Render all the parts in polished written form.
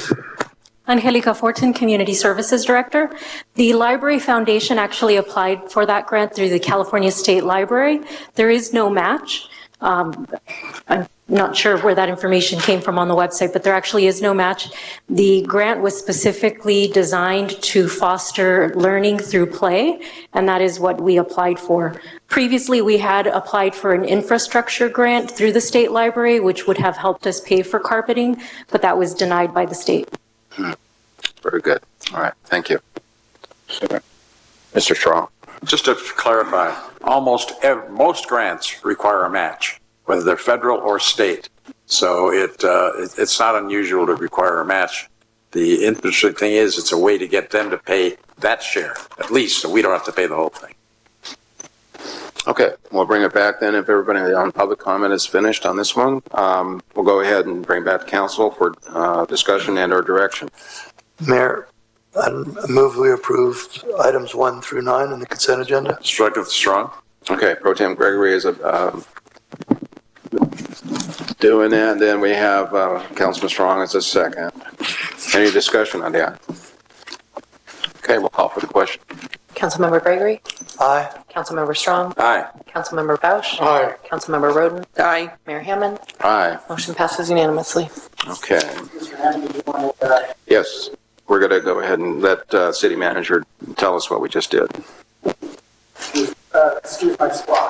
Angelica Fortin, Community Services Director. The Library Foundation actually applied for that grant through the California State Library. There is no match. I'm not sure where that information came from on the website, but there actually is no match. The grant was specifically designed to foster learning through play, and that is what we applied for. Previously, we had applied for an infrastructure grant through the State Library, which would have helped us pay for carpeting, but that was denied by the state. Very good. All right. Thank you. Mr. Strong. Just to clarify, most grants require a match, whether they're federal or state. So it's not unusual to require a match. The interesting thing is it's a way to get them to pay that share, at least, so we don't have to pay the whole thing. Okay, we'll bring it back then if everybody on public comment is finished on this one. We'll go ahead and bring back to council for discussion and or direction. Mayor, I move we approve items 1 through 9 in the consent agenda. Strike with Strong. Okay, Pro Tem Gregory is doing that. And then we have Councilman Strong as a second. Any discussion on that? Okay, we'll call for the question. Councilmember Gregory? Aye. Councilmember Strong? Aye. Councilmember Bausch? Aye. Councilmember Roden? Aye. Mayor Hammond? Aye. Motion passes unanimously. Okay. Yes, we're going to go ahead and let City Manager tell us what we just did. Excuse my squat.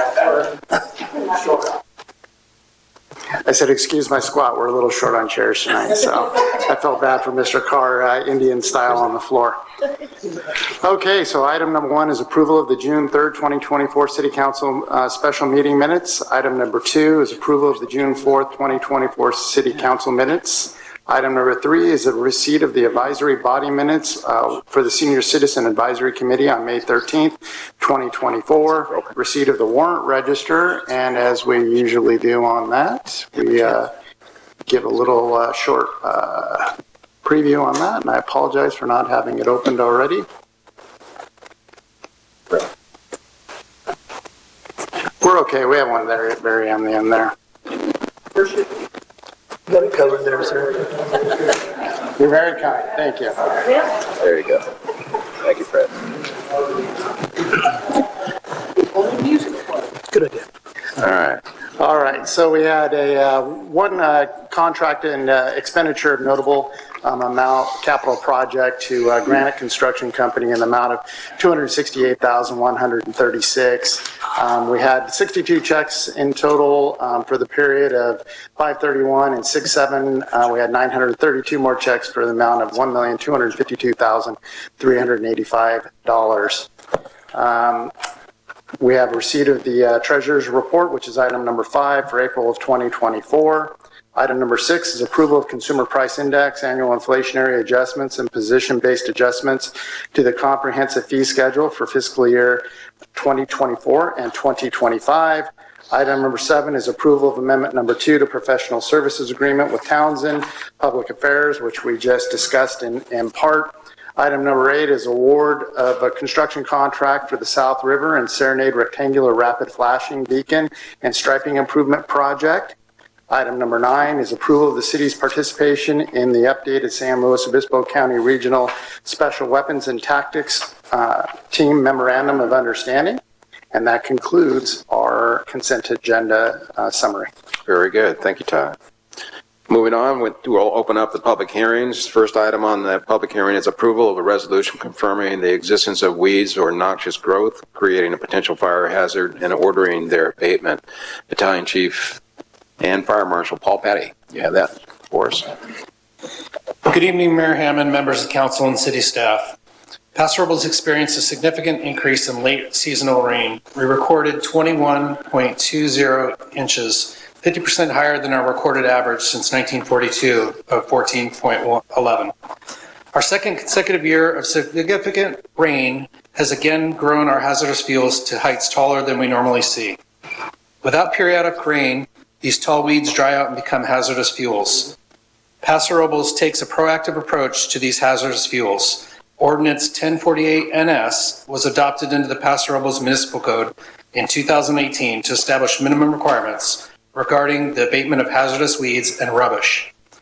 I said, excuse my squat. We're a little short on chairs tonight, so I felt bad for Mr. Carr, Indian style on the floor. Okay, so item number 1 is approval of the June 3rd, 2024 City Council special meeting minutes. Item number 2 is approval of the June 4th, 2024 City Council minutes. Item number 3 is a receipt of the advisory body minutes for the Senior Citizen Advisory Committee on May 13th, 2024. Receipt of the warrant register, and as we usually do on that, we give a little short preview on that, and I apologize for not having it opened already. We're okay. We have one there at very on the end there. Got it covered there, sir. You're very kind. Thank you. There you go. Thank you, Fred. Good idea. All right. All right. So we had a one contract and expenditure of notable amount capital project to Granite Construction Company in the amount of $268,136. We had 62 checks in total for the period of 5/31 and 6/7. We had 932 more checks for the amount of $1,252,385. We have receipt of the Treasurer's Report, which is item number 5 for April of 2024. Item number 6 is approval of Consumer Price Index, annual inflationary adjustments and position-based adjustments to the comprehensive fee schedule for fiscal year 2024 and 2025. Item number 7 is approval of amendment number 2 to professional services agreement with Townsend Public Affairs, which we just discussed in part. Item number 8 is award of a construction contract for the South River and Serenade Rectangular Rapid Flashing Beacon and Striping Improvement Project. Item number 9 is approval of the city's participation in the updated San Luis Obispo County Regional Special Weapons and Tactics Team Memorandum of Understanding. And that concludes our consent agenda summary. Very good. Thank you, Todd. Moving on, we'll open up the public hearings. First item on the public hearing is approval of a resolution confirming the existence of weeds or noxious growth, creating a potential fire hazard, and ordering their abatement. Battalion Chief and Fire Marshal Paul Patty, you have that for us. Good evening, Mayor Hammond, members of council, and city staff. Paso Robles experienced a significant increase in late seasonal rain. We recorded 21.20 inches, 50% higher than our recorded average since 1942 of 14.11. Our second consecutive year of significant rain has again grown our hazardous fuels to heights taller than we normally see. Without periodic rain, these tall weeds dry out and become hazardous fuels. Paso Robles takes a proactive approach to these hazardous fuels. Ordinance 1048 NS was adopted into the Paso Robles Municipal Code in 2018 to establish minimum requirements regarding the abatement of hazardous weeds and rubbish.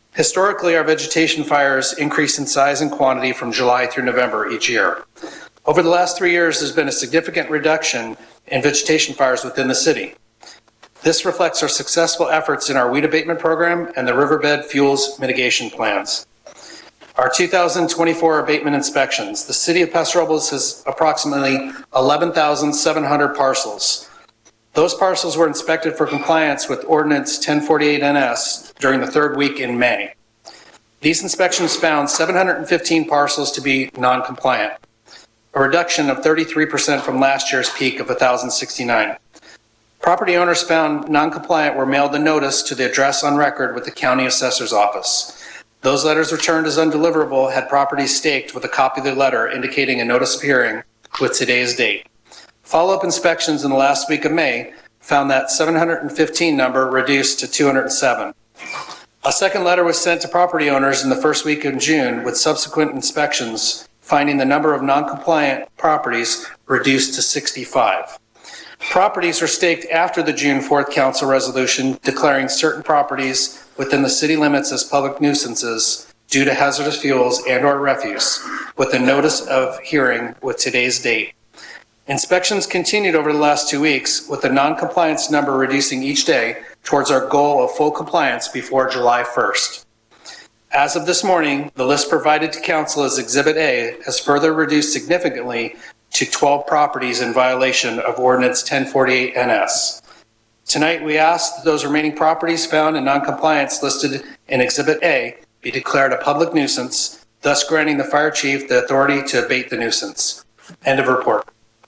Historically, our vegetation fires increase in size and quantity from July through November each year. Over the last 3 years, there's been a significant reduction in vegetation fires within the city. This reflects our successful efforts in our weed abatement program and the riverbed fuels mitigation plans. Our 2024 abatement inspections. The city of Paso Robles has approximately 11,700 parcels. Those parcels were inspected for compliance with Ordinance 1048 NS during the third week in May. These inspections found 715 parcels to be non-compliant, a reduction of 33% from last year's peak of 1,069. Property owners found non-compliant were mailed a notice to the address on record with the county assessor's office. Those letters returned as undeliverable had properties staked with a copy of the letter indicating a notice of hearing with today's date. Follow-up inspections in the last week of May found that 715 number reduced to 207. A second letter was sent to property owners in the first week of June with subsequent inspections finding the number of non-compliant properties reduced to 65. Properties were staked after the June 4th council resolution declaring certain properties within the city limits as public nuisances due to hazardous fuels and/or refuse, with a notice of hearing with today's date. Inspections continued over the last 2 weeks, with the non-compliance number reducing each day towards our goal of full compliance before July 1st. As of this morning, the list provided to council as Exhibit A has further reduced significantly to 12 properties in violation of Ordinance 1048 NS. Tonight, we ask that those remaining properties found in noncompliance listed in Exhibit A be declared a public nuisance, thus granting the fire chief the authority to abate the nuisance. End of report.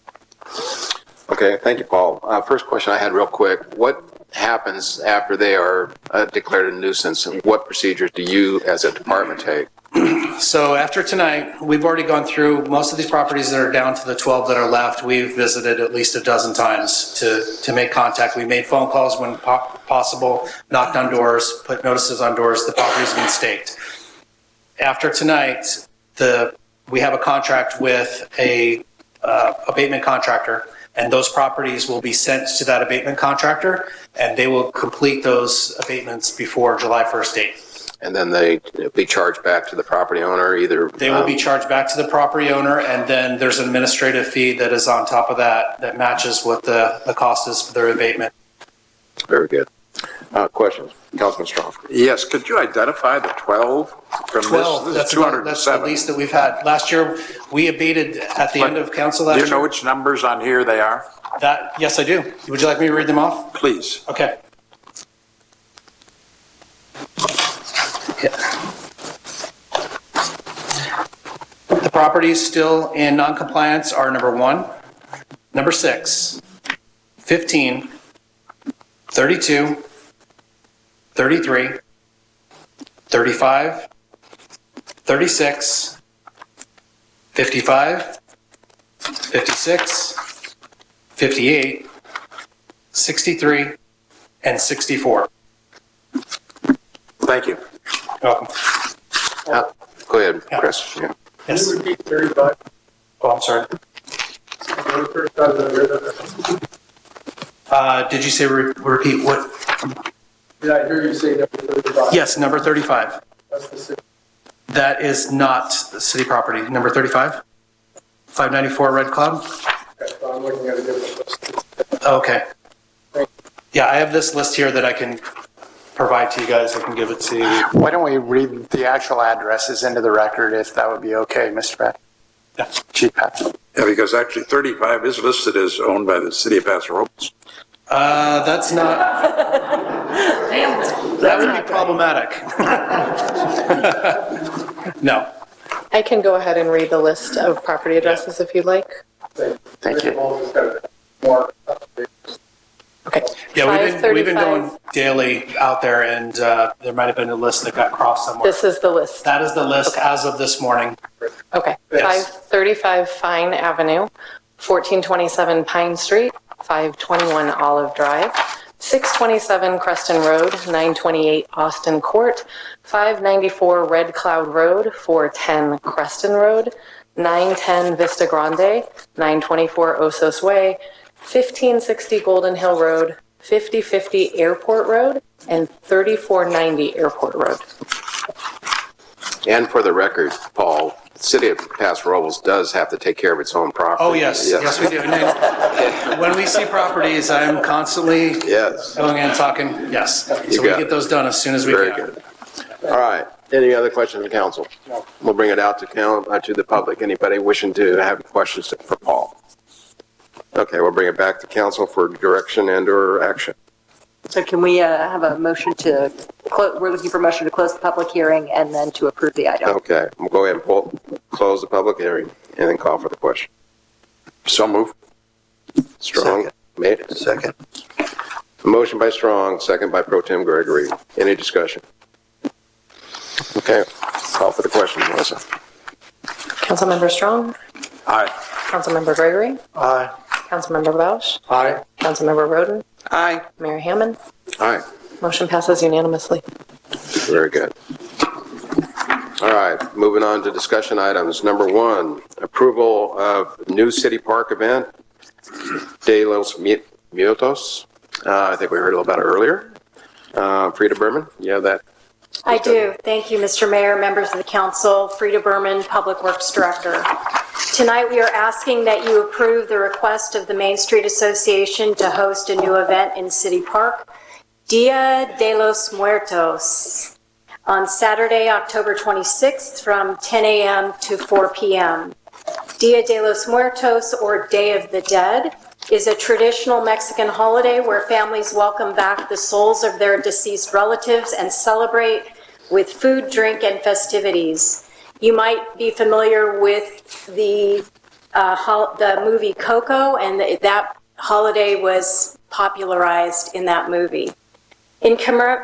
Okay, thank you, Paul. First question I had real quick. What happens after they are declared a nuisance, and what procedures do you as a department take? So after tonight, we've already gone through most of these properties that are down to the 12 that are left. We've visited at least a dozen times to make contact. We made phone calls when possible, knocked on doors, put notices on doors. The property's been staked. After tonight, we have a contract with a abatement contractor, and those properties will be sent to that abatement contractor, and they will complete those abatements before July 1st date. And then they be charged back to the property owner, either? They will be charged back to the property owner, and then there's an administrative fee that is on top of that matches what the cost is for their abatement. Very good. Questions? Councilman Strong. Yes, could you identify the 12 from 12, this? that's 207. that's the least that we've had. Last year, we abated at the end of council last Do year. you know which numbers on here they are? Yes, I do. Would you like me to read them off? Please. Okay. Yeah. The properties still in non-compliance are number 1, number 6, 15, 32, 33, 35, 36, 55, 56, 58, 63, and 64. Thank you. You're welcome. Go ahead, Chris. Yeah. Yes. Can you repeat 35? Oh, I'm sorry. Did you say repeat what? Did I hear you say number 35? Yes, number 35. That's the city. That is not city property. Number 35? 594 Red Cloud? Okay, so I'm looking at a different list. Okay. Yeah, I have this list here that I can provide to you guys. I can give it to you. Why don't we read the actual addresses into the record, if that would be okay, Mr. Pat? Yeah. Chief Pat. Yeah, because actually 35 is listed as owned by the city of Paso Robles. That's not. That would be problematic. No. I can go ahead and read the list of property addresses if you'd like. Thank you. Okay. Yeah, we've been 535. going daily out there, and there might have been a list that got crossed somewhere. This is the list. That is the list Okay. as of this morning. Okay. Yes. 535 Fine Avenue, 1427 Pine Street, 521 Olive Drive, 627 Creston Road, 928 Austin Court, 594 Red Cloud Road, 410 Creston Road, 910 Vista Grande, 924 Osos Way, 1560 Golden Hill Road, 5050 Airport Road, and 3490 Airport Road. And for the record, Paul, the city of Paso Robles does have to take care of its own property. Oh, yes, yes, we do. And when we see properties, I'm constantly Yes. going in and talking, yes. So we got get it. those done as soon as we Very can. good. All right. Any other questions of council? We'll bring it out to the public. Anybody wishing to have questions for Paul? Okay, we'll bring it back to council for direction and/or action. So can we have a motion to close? We're looking for a motion to close the public hearing and then to approve the item. Okay, we'll go ahead and close the public hearing and then call for the question. So move. Strong Second. made it. Second. Motion by Strong, second by Pro Tem Gregory. Any discussion? Okay, call for the question, Melissa. Councilmember Strong, Aye. Councilmember Gregory, Aye. Councilmember Bausch, Aye. Councilmember Roden, Aye. Mayor Hammond. Aye, Motion passes unanimously. very good. All right, moving on to discussion items. Number 1, approval of new city park event, De los Muertos. I think we heard a little about it earlier. Frida Berman, you have that? I do. Thank you, Mr. Mayor, members of the council. Frida Berman, Public Works Director. Tonight, we are asking that you approve the request of the Main Street Association to host a new event in City Park, Dia de los Muertos, on Saturday, October 26th from 10 a.m. to 4 p.m. Dia de los Muertos, or Day of the Dead, is a traditional Mexican holiday where families welcome back the souls of their deceased relatives and celebrate with food, drink, and festivities. You might be familiar with the movie Coco, and that holiday was popularized in that movie. In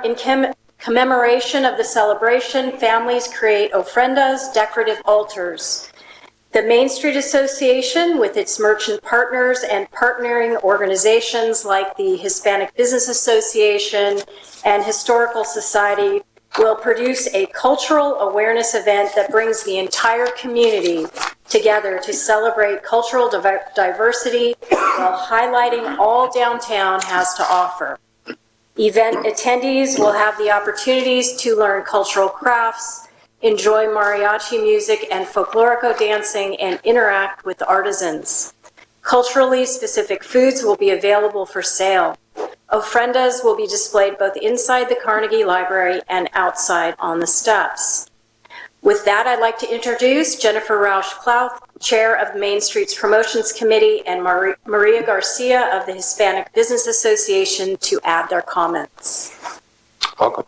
commemoration of the celebration, families create ofrendas, decorative altars. The Main Street Association, with its merchant partners and partnering organizations like the Hispanic Business Association and Historical Society, will produce a cultural awareness event that brings the entire community together to celebrate cultural diversity while highlighting all downtown has to offer. Event attendees will have the opportunities to learn cultural crafts, enjoy mariachi music and folklorico dancing, and interact with artisans. Culturally specific foods will be available for sale. Ofrendas will be displayed both inside the Carnegie Library and outside on the steps. With that, I'd like to introduce Jennifer Rausch-Klauth, Chair of Main Street's Promotions Committee, and Maria Garcia of the Hispanic Business Association to add their comments. Welcome.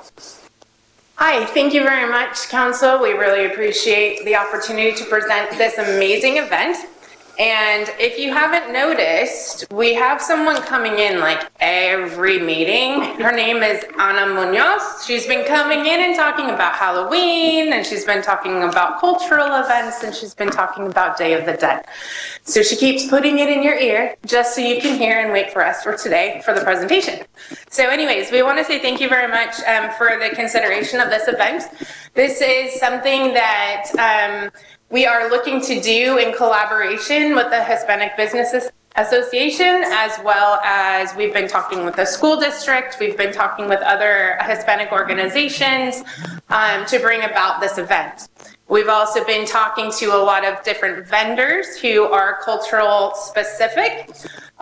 Hi, thank you very much, Council. We really appreciate the opportunity to present this amazing event. And if you haven't noticed, we have someone coming in like every meeting. Her name is Ana Munoz. She's been coming in and talking about Halloween, and she's been talking about cultural events, and she's been talking about Day of the Dead. So she keeps putting it in your ear just so you can hear and wait for us for today for the presentation. So anyways, we want to say thank you very much for the consideration of this event. This is something that we are looking to do in collaboration with the Hispanic Business Association, as well as we've been talking with the school district, we've been talking with other Hispanic organizations to bring about this event. We've also been talking to a lot of different vendors who are cultural specific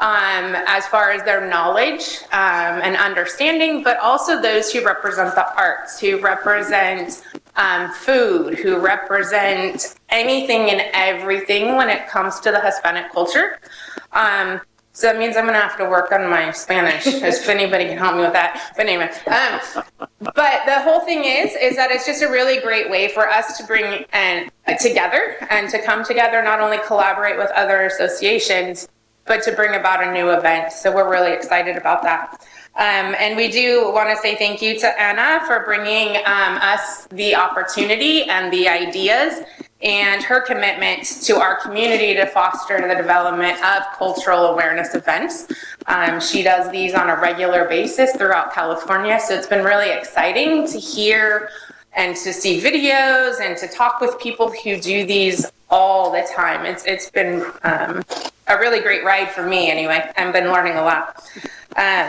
as far as their knowledge and understanding, but also those who represent the arts, who represent food, who represent anything and everything when it comes to the Hispanic culture. So that means I'm going to have to work on my Spanish, if anybody can help me with that. But anyway, but the whole thing is that it's just a really great way for us to bring together and to come together, not only collaborate with other associations, but to bring about a new event. So we're really excited about that. And we do want to say thank you to Anna for bringing us the opportunity and the ideas and her commitment to our community to foster the development of cultural awareness events. She does these on a regular basis throughout California, so it's been really exciting to hear and to see videos and to talk with people who do these all the time. It's been a really great ride for me anyway. I've been learning a lot.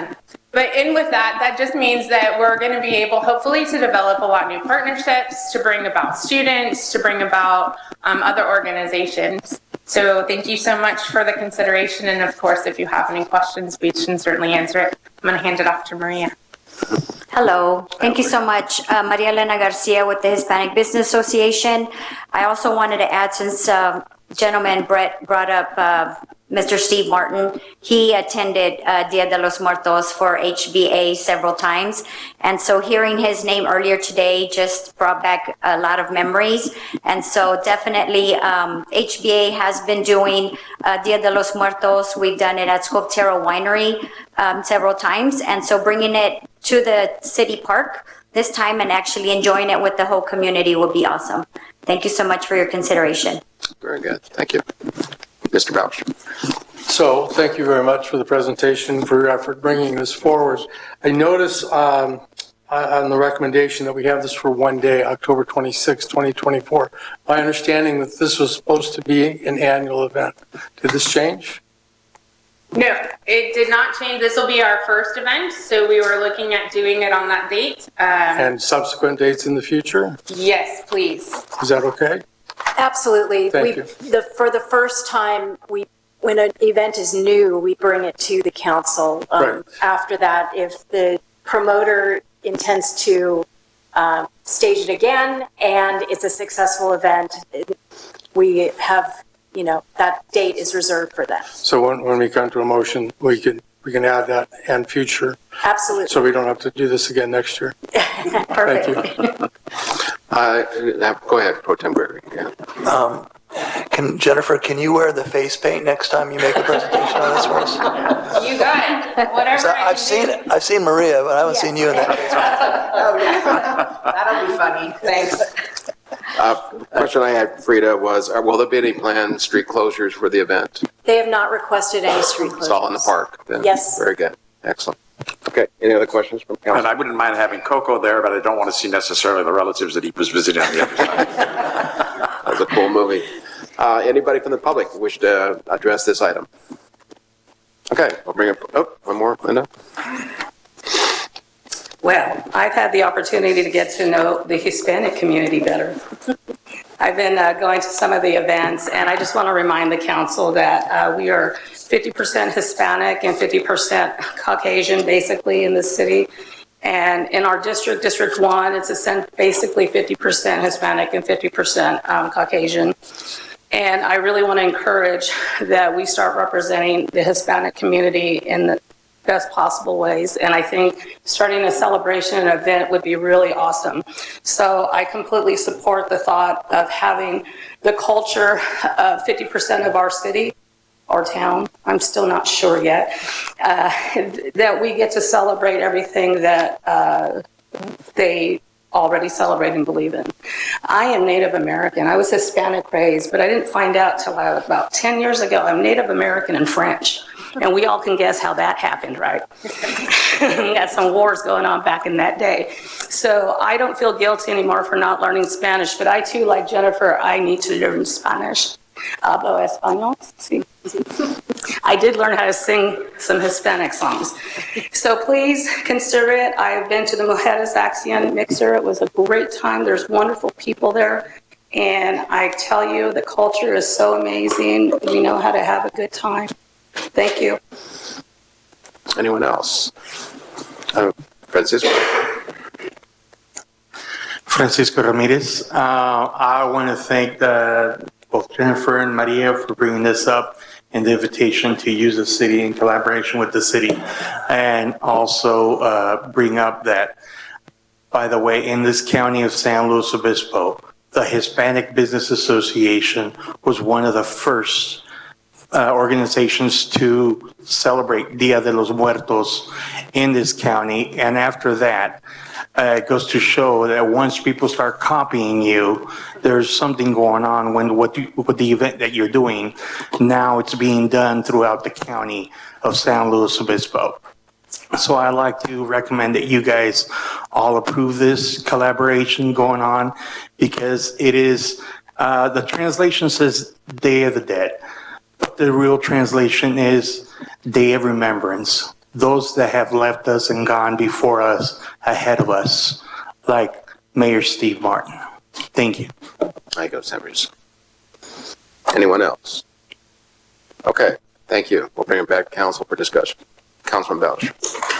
But in with that, that just means that we're going to be able, hopefully, to develop a lot of new partnerships, to bring about students, to bring about other organizations. So thank you so much for the consideration. And of course, if you have any questions, we can certainly answer it. I'm going to hand it off to Maria. Hello. Thank you so much. Maria Elena Garcia with the Hispanic Business Association. I also wanted to add, since gentleman Brett brought up Mr. Steve Martin, he attended Dia de los Muertos for HBA several times. And so hearing his name earlier today just brought back a lot of memories. And so definitely HBA has been doing Dia de los Muertos. We've done it at Sculptero Winery several times. And so bringing it to the city park this time and actually enjoying it with the whole community will be awesome. Thank you so much for your consideration. Very good. Thank you. Mr. Bouch. So thank you very much for the presentation, for your effort bringing this forward. I notice on the recommendation that we have this for one day, October 26, 2024. My understanding that this was supposed to be an annual event. Did this change? No, it did not change. This will be our first event, so we were looking at doing it on that date. And subsequent dates in the future? Yes, please. Is that okay? Absolutely. Thank you. For the first time, when an event is new, we bring it to the council. Right. After that, if the promoter intends to stage it again and it's a successful event, we have, that date is reserved for that. So when we come to a motion, we can add that and future. Absolutely. So we don't have to do this again next year. Perfect. Thank you. Go ahead, Pro Tem Gregory. Yeah. Jennifer, can you wear the face paint next time you make a presentation on this for us? You got it. Whatever. I've seen Maria, but I haven't seen you in that face paint. Oh, yeah. That'll be funny. Thanks. The question I had, Frida, was, will there be any planned street closures for the event? They have not requested any street closures. It's all in the park, then? Yes. Very good. Excellent. Okay, any other questions from council? And I wouldn't mind having Coco there, but I don't want to see necessarily the relatives that he was visiting on the other side. That was a cool movie. Anybody from the public wish to address this item? Okay, I'll bring up, one more, Linda. Well, I've had the opportunity to get to know the Hispanic community better. I've been going to some of the events, and I just want to remind the council that we are 50% Hispanic and 50% Caucasian, basically, in this city. And in our district, District 1, it's basically 50% Hispanic and 50% Caucasian. And I really want to encourage that we start representing the Hispanic community in the best possible ways. And I think starting a celebration and event would be really awesome. So I completely support the thought of having the culture of 50% of our city or town, I'm still not sure yet, that we get to celebrate everything that they already celebrate and believe in. I am Native American. I was Hispanic raised, but I didn't find out till about 10 years ago. I'm Native American and French. And we all can guess how that happened, right? We had some wars going on back in that day. So I don't feel guilty anymore for not learning Spanish, but I too, like Jennifer, I need to learn Spanish. Hablo español. Sí. I did learn how to sing some Hispanic songs. So please consider it. I've been to the Mujeres Acción Mixer. It was a great time. There's wonderful people there. And I tell you, the culture is so amazing. We know how to have a good time. Thank you. Anyone else? Francisco. Francisco Ramirez. I want to thank both Jennifer and Maria for bringing this up and the invitation to use the city in collaboration with the city. And also bring up that, by the way, in this county of San Luis Obispo, the Hispanic Business Association was one of the first organizations to celebrate Dia de los Muertos in this county. And after that, it goes to show that once people start copying you, there's something going on with the event that you're doing. Now it's being done throughout the county of San Luis Obispo. So I'd like to recommend that you guys all approve this collaboration going on, because it is, the translation says Day of the Dead. The real translation is Day of Remembrance. those that have left us and gone before us, ahead of us, like Mayor Steve Martin. Thank you. Thank you, Members. Anyone else? Okay, thank you. We'll bring it back to council for discussion. Councilman Belch.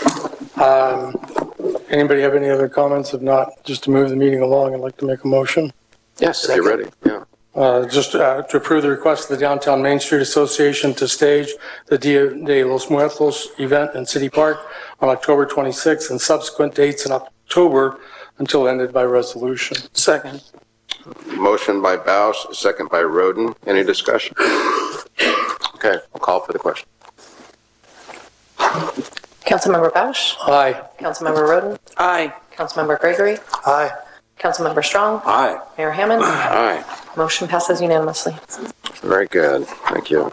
Anybody have any other comments? If not, just to move the meeting along, I'd like to make a motion. Yes, if you're ready. Yeah. Just to approve the request of the Downtown Main Street Association to stage the Dia de los Muertos event in City Park on October 26th and subsequent dates in October until ended by resolution. Second. Motion by Bausch, second by Roden. Any discussion? Okay, I'll call for the question. Councilmember Bausch? Aye. Councilmember Roden? Aye. Councilmember Gregory? Aye. Councilmember Strong? Aye. Mayor Hammond? Aye. Motion passes unanimously. Very good. Thank you.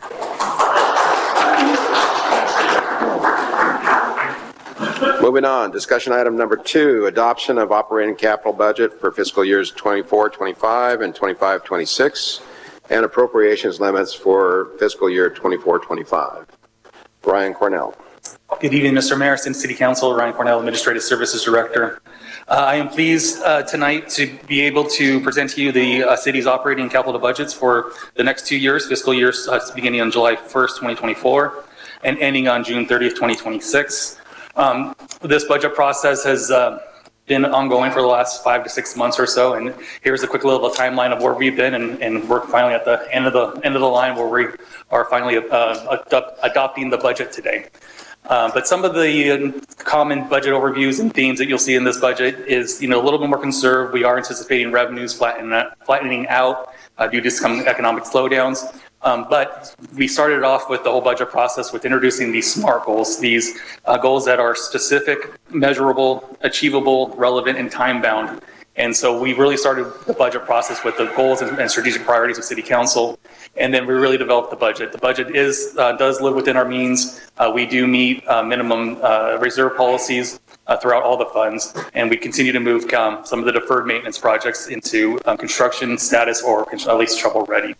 Moving on, discussion item number 2, adoption of operating capital budget for fiscal years 24-25 and 25-26, and appropriations limits for fiscal year 24-25. Ryan Cornell. Good evening, Mr. Mayor, City Council, Ryan Cornell, Administrative Services Director. I am pleased tonight to be able to present to you the city's operating capital budgets for the next 2 years, fiscal years beginning on July 1st, 2024, and ending on June 30th, 2026. This budget process has been ongoing for the last 5 to 6 months or so, and here's a quick little timeline of where we've been, and we're finally at the end of the line where we are finally adopting the budget today. But some of the common budget overviews and themes that you'll see in this budget is, a little bit more conserved. We are anticipating revenues flattening out due to some economic slowdowns. But we started off with the whole budget process with introducing these SMART goals, these goals that are specific, measurable, achievable, relevant, and time-bound. And so we really started the budget process with the goals and strategic priorities of City Council, and then we really developed the budget. The budget does live within our means. We do meet minimum reserve policies throughout all the funds, and we continue to move some of the deferred maintenance projects into construction status or at least shovel-ready.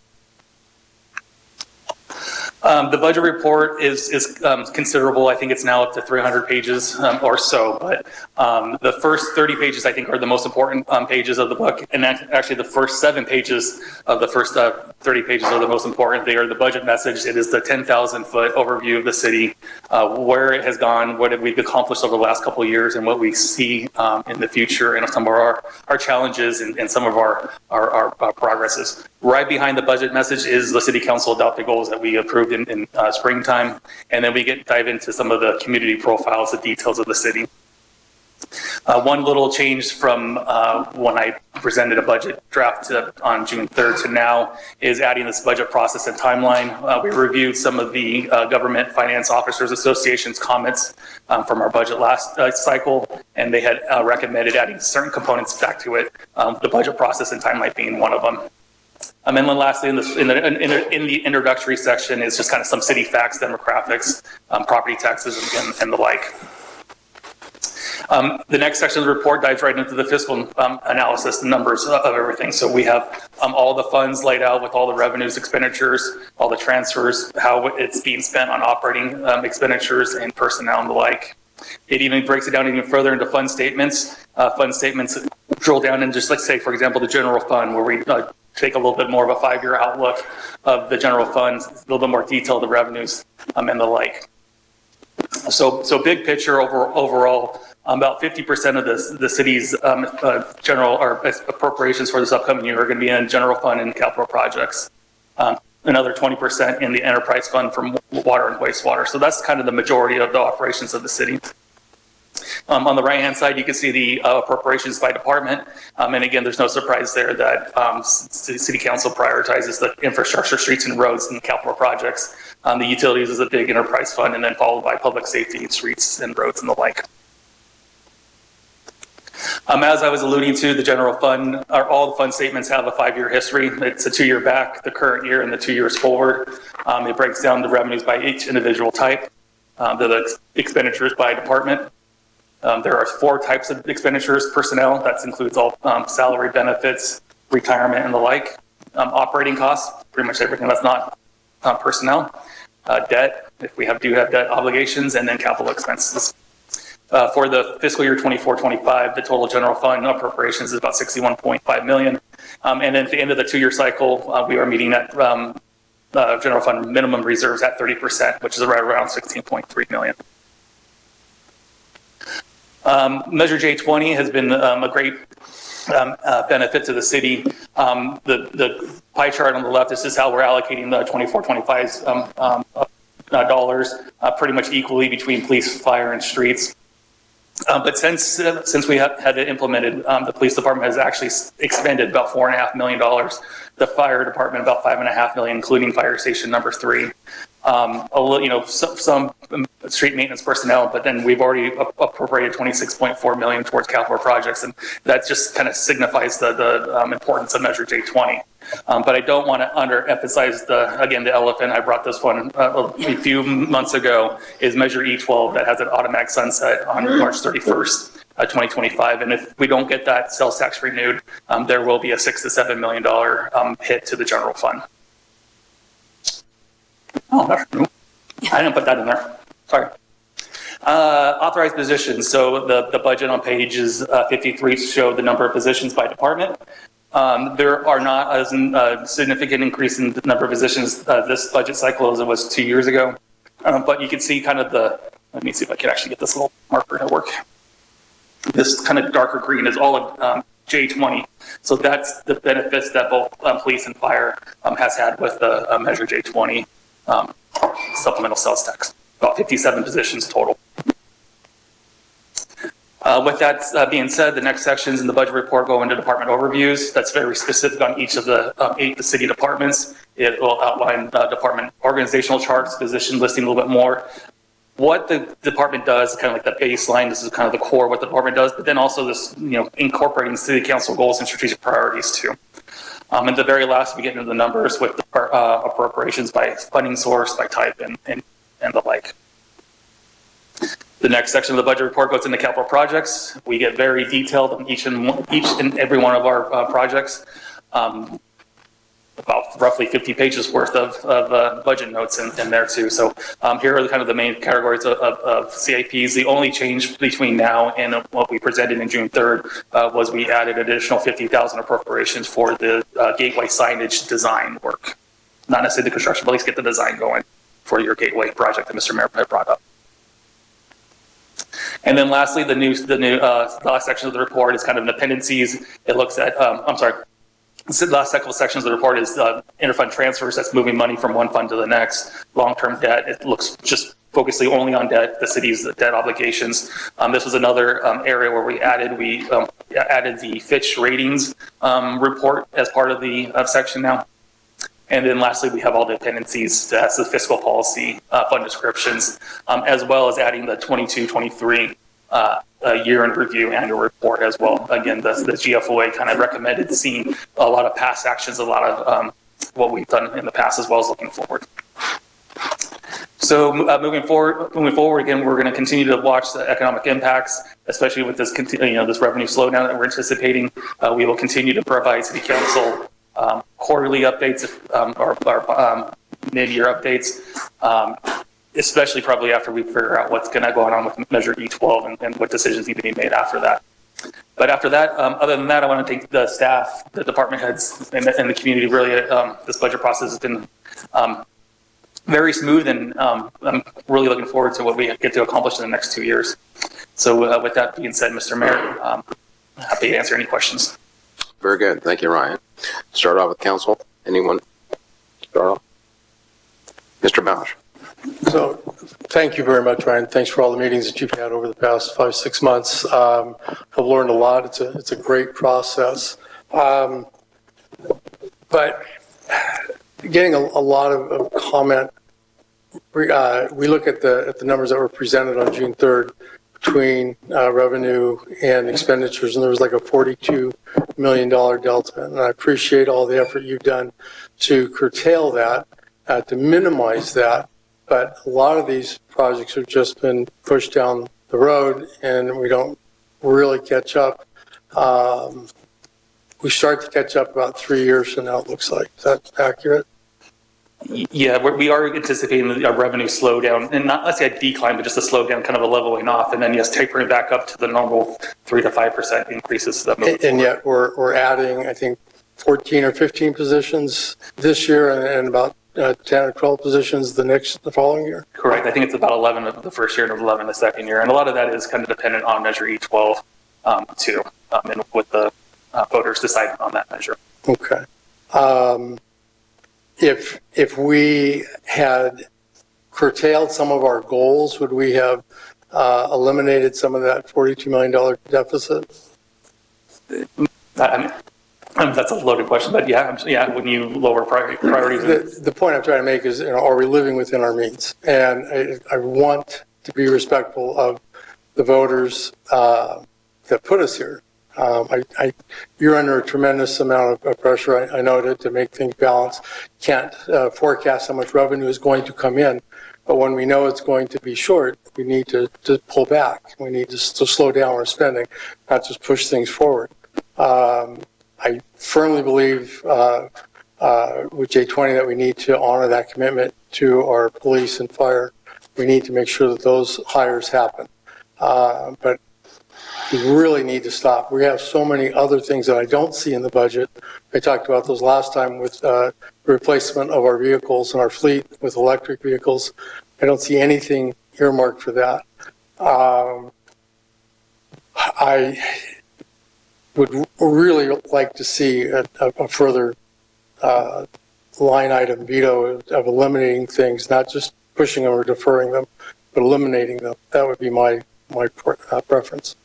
The budget report is considerable. I think it's now up to 300 pages or so, but the first 30 pages I think are the most important pages of the book, and actually the first 7 pages of the first 30 pages are the most important. They are the budget message. It is the 10,000-foot overview of the city, where it has gone, what we've accomplished over the last couple of years, and what we see in the future, and some of our challenges and some of our progresses. Right behind the budget message is the City Council adopted goals that we approved in springtime, and then we dive into some of the community profiles, the details of the city. One little change from when I presented a budget draft on June 3rd to now is adding this budget process and timeline. We reviewed some of the Government Finance Officers Association's comments from our budget last cycle, and they had recommended adding certain components back to it, the budget process and timeline being one of them. And then lastly, in the introductory section is just kind of some city facts, demographics, property taxes, and the like. The next section of the report dives right into the fiscal analysis, the numbers of everything. So we have all the funds laid out with all the revenues, expenditures, all the transfers, how it's being spent on operating expenditures and personnel and the like. It even breaks it down even further into fund statements. Fund statements drill down in just, let's say, for example, the general fund, where we take a little bit more of a 5-year outlook of the general funds, a little bit more detail of the revenues and the like. So big picture overall, about 50% of the city's general or appropriations for this upcoming year are going to be in general fund and capital projects. Another 20% in the enterprise fund for water and wastewater. So that's kind of the majority of the operations of the city. On the right-hand side, you can see the appropriations by department. And again, there's no surprise there that City Council prioritizes the infrastructure, streets and roads and capital projects. The utilities is a big enterprise fund, and then followed by public safety, streets and roads and the like. As I was alluding to, the general fund, all the fund statements have a 5-year history. It's a 2-year back, the current year, and the 2 years forward. It breaks down the revenues by each individual type, the expenditures by department. There are 4 types of expenditures: personnel, that includes all salary, benefits, retirement, and the like. Operating costs, pretty much everything that's not personnel. debt, if we do have debt obligations, and then capital expenses. For the fiscal year 24-25, the total general fund appropriations is about $61.5 million. And then at the end of the 2-year cycle, we are meeting that general fund minimum reserves at 30%, which is right around $16.3 million. Measure J20 has been a great benefit to the city. The pie chart on the left, this is how we're allocating the 24-25's dollars pretty much equally between police, fire, and streets. But since we had it implemented, the police department has actually expended about $4.5 million. The fire department about $5.5 million, including fire station number 3. Some street maintenance personnel, but then we've already appropriated $26.4 million towards capital projects, and that just kind of signifies the importance of Measure J20. But I don't want to underemphasize the elephant. I brought this one a few months ago, is Measure E12 that has an automatic sunset on March 31st. 2025, and if we don't get that sales tax renewed, there will be a $6 to $7 million hit to the general fund. Oh, I didn't put that in there. Sorry. Authorized positions. So the budget on pages 53 show the number of positions by department. There are not as significant increase in the number of positions this budget cycle as it was 2 years ago. But you can see kind of let me see if I can actually get this little marker to work. This kind of darker green is all of J20. So that's the benefits that both police and fire has had with the Measure J20 supplemental sales tax. About 57 positions total. With that being said, the next sections in the budget report go into department overviews. That's very specific on each of the 8 city departments. It will outline department organizational charts, position listing a little bit more. What the department does, kind of like the baseline, this is kind of the core of what the department does, but then also this, incorporating city council goals and strategic priorities too. And the very last, we get into the numbers with the appropriations by funding source, by type, and the like. The next section of the budget report goes into capital projects. We get very detailed on each and every one of our projects. About roughly 50 pages worth of budget notes in there too. So here are kind of the main categories of CIPs. The only change between now and what we presented in June 3rd was we added additional $50,000 appropriations for the gateway signage design work. Not necessarily the construction, but at least get the design going for your gateway project that Mr. Mayor had brought up. And then lastly, the last section of the report is kind of dependencies. It looks at, the last couple of sections of the report is interfund transfers. That's moving money from one fund to the next. Long-term debt, it looks just focusing only on debt, the city's debt obligations. This was another area where we added the Fitch ratings report as part of the section now. And then lastly, we have all the dependencies. That's the fiscal policy fund descriptions, as well as adding the 22-23 year in review annual report as well. Again, the GFOA kind of recommended seeing a lot of past actions, a lot of what we've done in the past, as well as looking forward. So moving forward, again, we're going to continue to watch the economic impacts, especially with this this revenue slowdown that we're anticipating. We will continue to provide City Council quarterly updates or mid-year updates. Especially probably after we figure out what's going to go on with Measure E12 and what decisions need to be made after that. But after that, other than that, I want to thank the staff, the department heads, and the community. Really, this budget process has been very smooth, and I'm really looking forward to what we get to accomplish in the next 2 years. So with that being said, Mr. Mayor, I'm happy to answer any questions. Very good. Thank you, Ryan. Start off with council. Anyone? Start off. Mr. Bausch. So thank you very much, Ryan. Thanks for all the meetings that you've had over the past 5-6 months. I've learned a lot. It's a great process. But getting a lot of comment, we look at the numbers that were presented on June 3rd between revenue and expenditures, and there was like a $42 million delta. And I appreciate all the effort you've done to curtail that, to minimize that. But a lot of these projects have just been pushed down the road, and we don't really catch up. We start to catch up about 3 years from now, it looks like. Is that accurate? Yeah, we are anticipating a revenue slowdown, and not, let's say a decline, but just a slowdown, kind of a leveling off, and then yes, tapering back up to the normal 3 to 5% increases. And yet we're adding, I think, 14 or 15 positions this year and about 10 or 12 positions the following year. Correct. I think it's about 11 the first year and 11 the second year, and a lot of that is kind of dependent on Measure E12 too, and with the voters deciding on that measure. Okay. If we had curtailed some of our goals, would we have eliminated some of that $42 million deficit? I mean, that's a loaded question, but yeah, when you lower priorities. The point I'm trying to make is, are we living within our means? And I want to be respectful of the voters that put us here. You're under a tremendous amount of pressure, I know, to make things balance. Can't forecast how much revenue is going to come in, but when we know it's going to be short, we need to pull back. We need to slow down our spending, not just push things forward. I firmly believe with J20 that we need to honor that commitment to our police and fire. We need to make sure that those hires happen. But we really need to stop. We have so many other things that I don't see in the budget. I talked about those last time with replacement of our vehicles and our fleet with electric vehicles. I don't see anything earmarked for that. I would really like to see a further line item veto of eliminating things, not just pushing them or deferring them, but eliminating them. That would be my preference.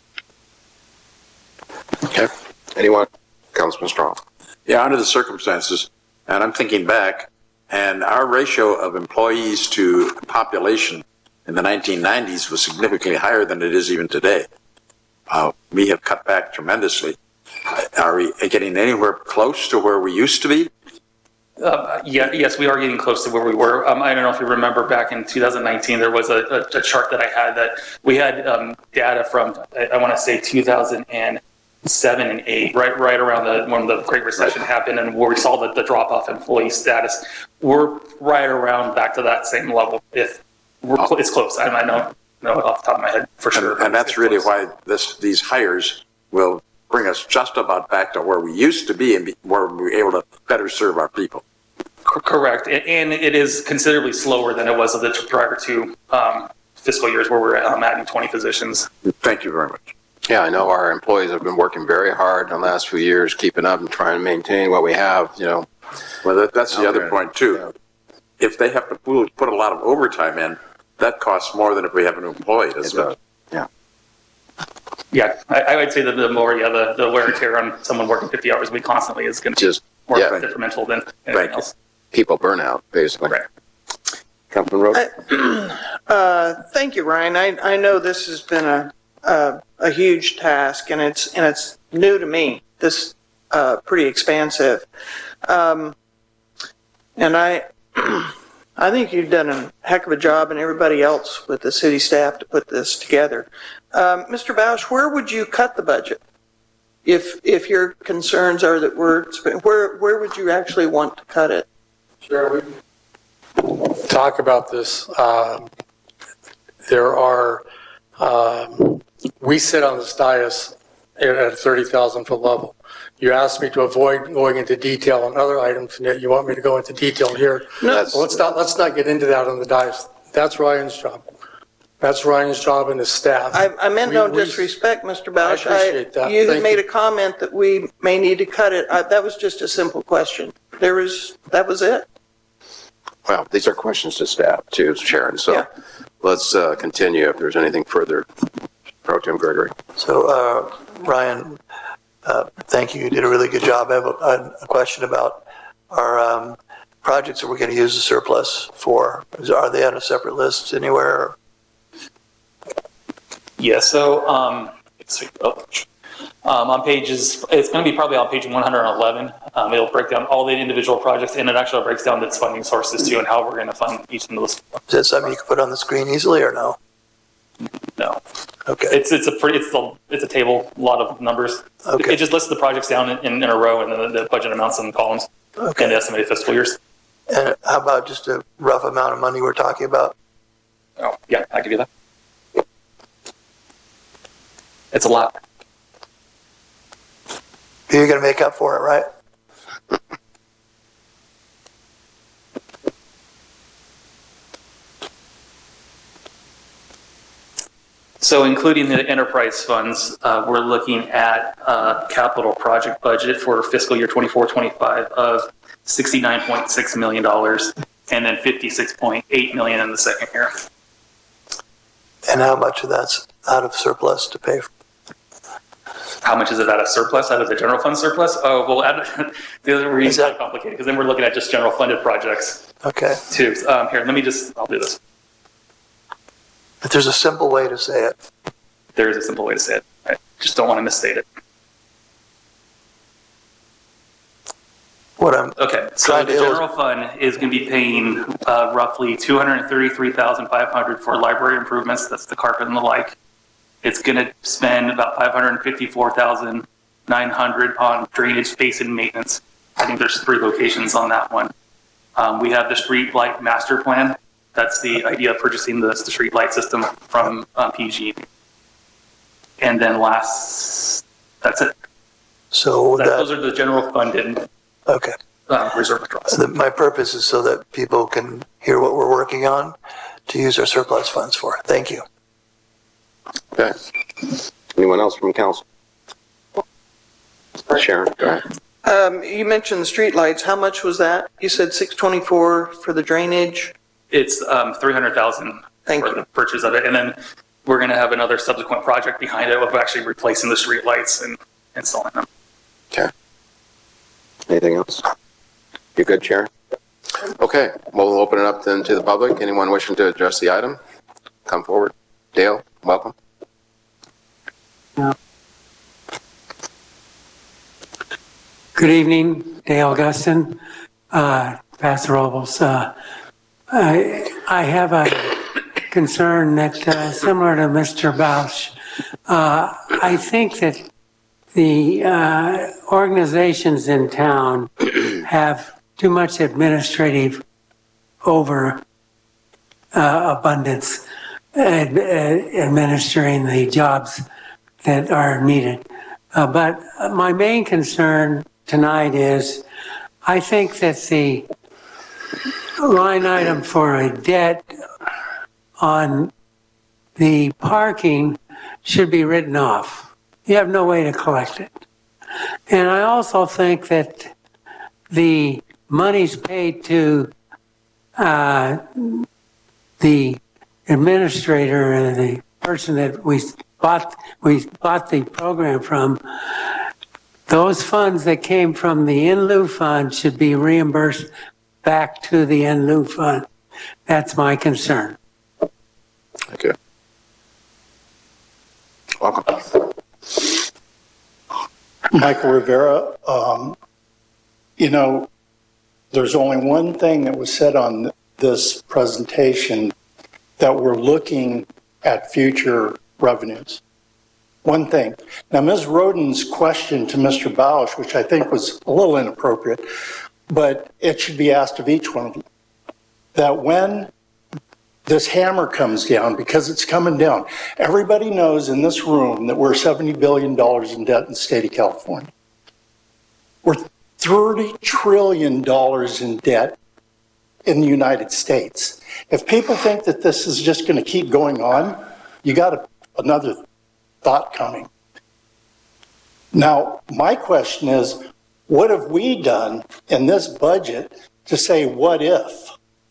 Okay. Anyone? Councilman Strong. Yeah, under the circumstances, and I'm thinking back, and our ratio of employees to population in the 1990s was significantly higher than it is even today. We have cut back tremendously. Are we getting anywhere close to where we used to be? Yes, we are getting close to where we were. I don't know if you remember back in 2019, there was a chart that I had that we had data from, I want to say 2007 and 8, right around when the Great Recession happened and where we saw the drop off employee status. We're right around back to that same level. It's close. I don't know off the top of my head for sure. And that's really why these hires will bring us just about back to where we used to be and where we're able to better serve our people. Correct. And it is considerably slower than it was of the prior two fiscal years where we're adding 20 positions. Thank you very much. Yeah, I know our employees have been working very hard in the last few years, keeping up and trying to maintain what we have, Well, that's the other point, too. Yeah. If they have to put a lot of overtime in, that costs more than if we have an employee, doesn't it? Yeah. Yeah, I would say that the more, the wear and tear on someone working 50 hours a week constantly is going to be more detrimental than anything else. People burn out, basically. Right. Councilman Rhodes? Thank you, Ryan. I know this has been a huge task, and it's new to me. This pretty expansive, and I think you've done a heck of a job, and everybody else with the city staff to put this together. Mr. Bausch, where would you cut the budget? If your concerns are that where would you actually want to cut it? Sure, we talk about this. There are, we sit on this dais at a 30,000 foot level. You asked me to avoid going into detail on other items, and yet you want me to go into detail here. No. So let's not get into that on the dais. That's Ryan's job. That's Ryan's job and his staff. I meant no disrespect, Mr. Bausch. I appreciate that. You had made a comment that we may need to cut it. That was just a simple question. That was it. Well, these are questions to staff too, Sharon. So let's continue if there's anything further. Pro Tem Gregory. So, Ryan, thank you. You did a really good job. I have a question about our projects that we're going to use the surplus for. Are they on a separate list anywhere? Yeah, so on pages, it's going to be probably on page 111. It'll break down all the individual projects, and it actually breaks down its funding sources too and how we're going to fund each of those. Is that something you can put on the screen easily or no? No. Okay. It's a table, a lot of numbers. Okay. It just lists the projects down in a row and then the budget amounts in the columns and the estimated fiscal years. And how about just a rough amount of money we're talking about? Oh, yeah, I can do that. It's a lot. You're going to make up for it, right? So including the enterprise funds, we're looking at a capital project budget for fiscal year 24-25 of $69.6 million and then $56.8 million in the second year. And how much of that's out of surplus to pay for? How much is it out of surplus, out of the general fund surplus? Oh, well, the other reason is complicated because then we're looking at just general funded projects. Okay. Too. Here, I'll do this. If there's a simple way to say it. There is a simple way to say it. I just don't want to misstate it. Okay, so the general fund is going to be paying roughly $233,500 for library improvements. That's the carpet and the like. It's going to spend about $554,900 on drainage basin maintenance. I think there's 3 locations on that one. We have the street light master plan. That's the idea of purchasing the street light system from PG. And then that's it. So those are the general funded reserve withdrawals. My purpose is so that people can hear what we're working on to use our surplus funds for. Thank you. Okay. Anyone else from council? Sharon, go ahead. You mentioned the street lights. How much was that? You said $624 for the drainage? It's $300,000 for the purchase of it. And then we're going to have another subsequent project behind it of actually replacing the street lights and installing them. Okay. Anything else? You good, Sharon? Okay. Well, we'll open it up then to the public. Anyone wishing to address the item? Come forward. Dale, welcome. Good evening, Dale Gustin, Paso Robles. I have a concern that similar to Mr. Bausch. I think that the organizations in town have too much administrative abundance administering the jobs that are needed. But my main concern tonight is I think that the line item for a debt on the parking should be written off. You have no way to collect it. And I also think that the monies paid to the administrator and the person that we bought the program from, those funds that came from the in lieu fund should be reimbursed back to the in lieu fund. That's my concern. Okay. Welcome. Michael Rivera, there's only one thing that was said on this presentation, that we're looking at future revenues. One thing. Now, Ms. Roden's question to Mr. Bausch, which I think was a little inappropriate, but it should be asked of each one of you, that when this hammer comes down, because it's coming down, everybody knows in this room that we're $70 billion in debt in the state of California. We're $30 trillion in debt in the United States. If people think that this is just going to keep going on, you got another thought coming. Now, my question is, what have we done in this budget to say, what if?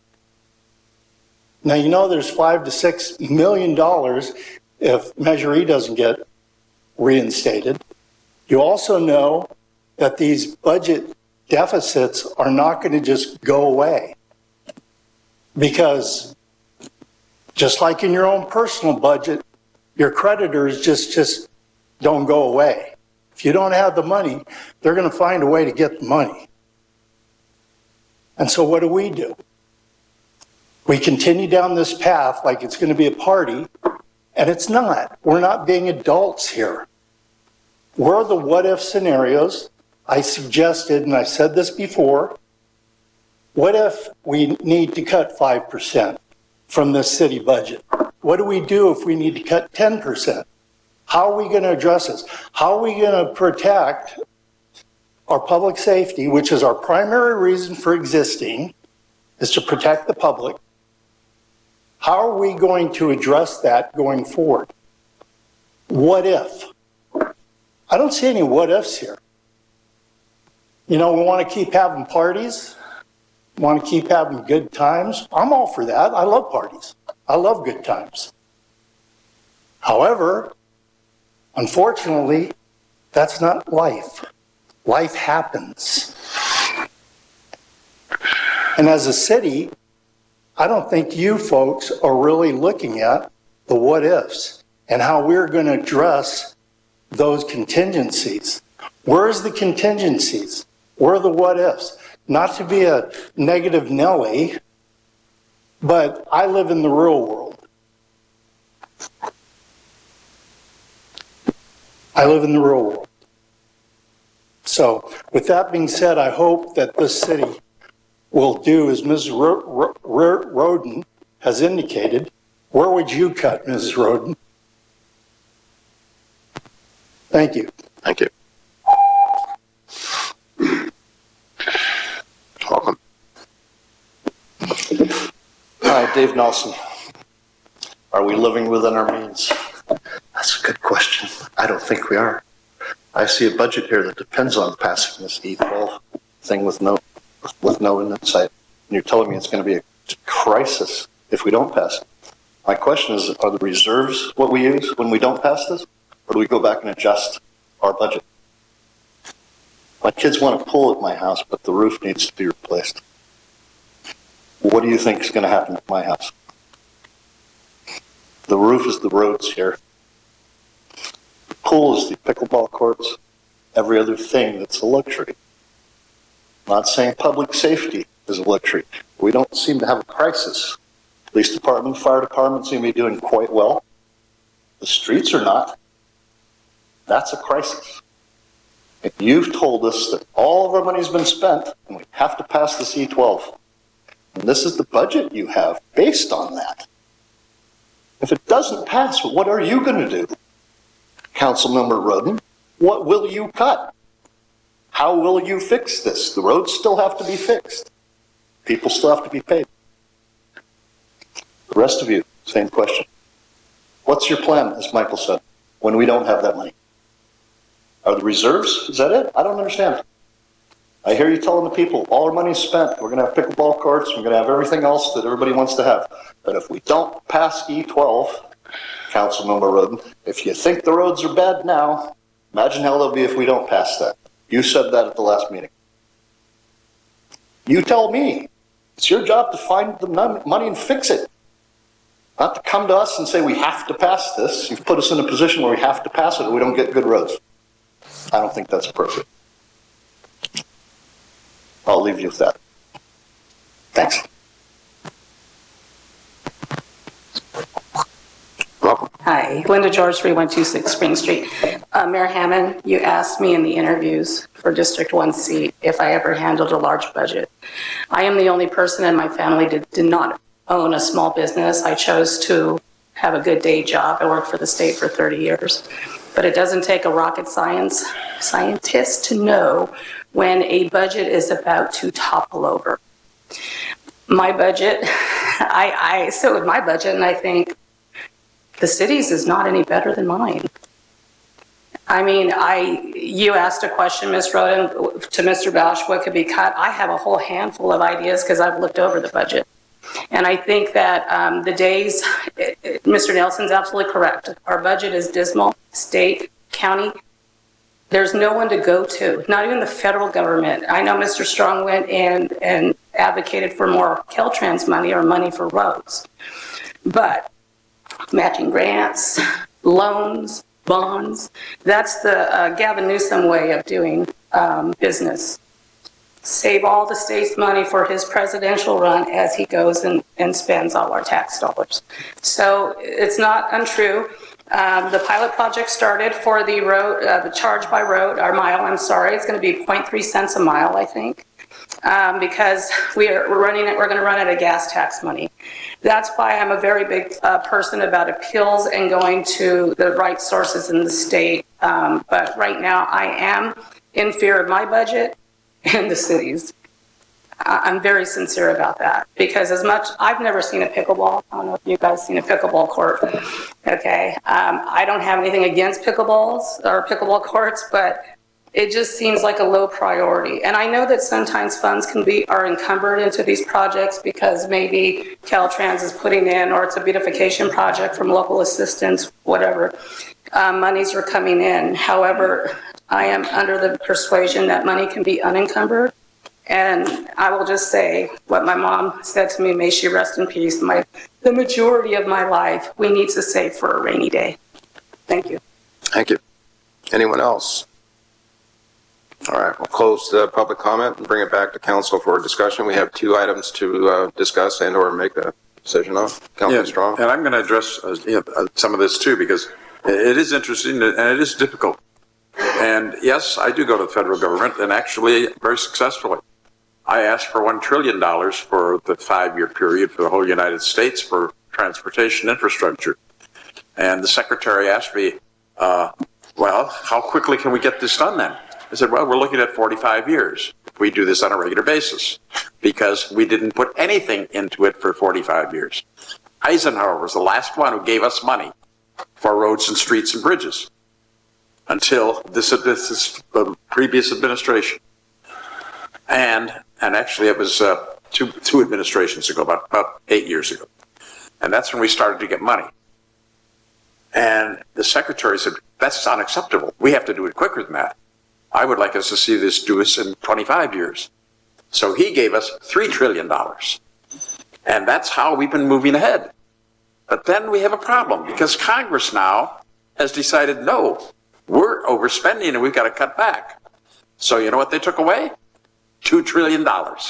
Now, there's $5 to $6 million if Measure E doesn't get reinstated. You also know that these budget deficits are not going to just go away. Because just like in your own personal budget, your creditors just don't go away. If you don't have the money, they're going to find a way to get the money. And so what do? We continue down this path like it's going to be a party, and it's not. We're not being adults here. We're the what-if scenarios. I suggested, and I said this before, What if we need to cut 5% from this city budget? What do we do if we need to cut 10%? How are we going to address this? How are we going to protect our public safety, which is our primary reason for existing, is to protect the public? How are we going to address that going forward? What if? I don't see any what ifs here. You know, we want to keep having parties, want to keep having good times. I'm all for that. I love parties. I love good times. However, unfortunately, that's not life. Life happens. And as a city, I don't think you folks are really looking at the what ifs and how we're going to address those contingencies. Where's the contingencies? Where are the what ifs? Not to be a negative Nelly, but I live in the real world. I live in the real world. So with that being said, I hope that this city will do as Ms. Roden has indicated. Where would you cut, Mrs. Roden? Thank you. Thank you. Welcome. Hi, Dave Nelson. Are we living within our means? That's a good question. I don't think we are. I see a budget here that depends on passing this E12 thing with no end in sight. And you're telling me it's going to be a crisis if we don't pass it. My question is, are the reserves what we use when we don't pass this? Or do we go back and adjust our budget? My kids want a pool at my house, but the roof needs to be replaced. What do you think is going to happen at my house? The roof is the roads here. The pool is the pickleball courts, every other thing that's a luxury. I'm not saying public safety is a luxury. We don't seem to have a crisis. Police department, fire department seem to be doing quite well. The streets are not. That's a crisis. And you've told us that all of our money's been spent and we have to pass the C12. And this is the budget you have based on that. If it doesn't pass, what are you going to do? Councilmember Roden, what will you cut? How will you fix this? The roads still have to be fixed. People still have to be paid. The rest of you, same question. What's your plan, as Michael said, when we don't have that money? Are the reserves, is that it? I don't understand. I hear you telling the people, all our money's spent. We're going to have pickleball courts. We're going to have everything else that everybody wants to have. But if we don't pass E12, Councilmember Roden, if you think the roads are bad now, imagine how they'll be if we don't pass that. You said that at the last meeting. You tell me. It's your job to find the money and fix it. Not to come to us and say we have to pass this. You've put us in a position where we have to pass it or we don't get good roads. I don't think that's appropriate. I'll leave you with that. Thanks. Welcome. Hi, Linda George, 3126 Spring Street. Mayor Hammond, you asked me in the interviews for District 1 seat if I ever handled a large budget. I am the only person in my family that did not own a small business. I chose to have a good day job. I worked for the state for 30 years. But it doesn't take a rocket scientist to know when a budget is about to topple over. My budget, I sit with my budget and I think the city's is not any better than mine. I mean, you asked a question, Ms. Roden, to Mr. Bausch, what could be cut? I have a whole handful of ideas because I've looked over the budget. And I think that the days, Mr. Nelson's absolutely correct. Our budget is dismal, state, county. There's no one to go to, not even the federal government. I know Mr. Strong went and advocated for more Caltrans money or money for roads. But matching grants, loans, bonds, that's the Gavin Newsom way of doing business. Save all the state's money for his presidential run as he goes and spends all our tax dollars. So it's not untrue. The pilot project started for the road, the charge by road, or mile, I'm sorry. It's going to be 0.3 cents a mile, I think. because we're going to run out of gas tax money. That's why I'm a very big person about appeals and going to the right sources in the state. But right now I am in fear of my budget and the city's. I'm very sincere about that because I've never seen a pickleball. I don't know if you guys seen a pickleball court. Okay. I don't have anything against pickleballs or pickleball courts, but it just seems like a low priority. And I know that sometimes funds are encumbered into these projects because maybe Caltrans is putting in, or it's a beautification project from local assistance, whatever. Monies are coming in. However, I am under the persuasion that money can be unencumbered. And I will just say what my mom said to me, may she rest in peace. The majority of my life, we need to save for a rainy day. Thank you. Thank you. Anyone else? All right, we'll close the public comment and bring it back to council for discussion. We have 2 items to discuss and or make a decision on. Councilman Strong. And I'm going to address some of this too, because it is interesting and it is difficult. And yes, I do go to the federal government, and actually very successfully. I asked for $1 trillion for the 5-year period for the whole United States for transportation infrastructure. And the secretary asked me, well, how quickly can we get this done then? I said, well, we're looking at 45 years if we do this on a regular basis, because we didn't put anything into it for 45 years. Eisenhower was the last one who gave us money for roads and streets and bridges until this is the previous administration. And actually it was two administrations ago, about 8 years ago. And that's when we started to get money. And the secretary said, that's unacceptable. We have to do it quicker than that. I would like us to see this do this in 25 years. So he gave us $3 trillion. And that's how we've been moving ahead. But then we have a problem because Congress now has decided, no, we're overspending and we've got to cut back. So you know what they took away? $2 trillion.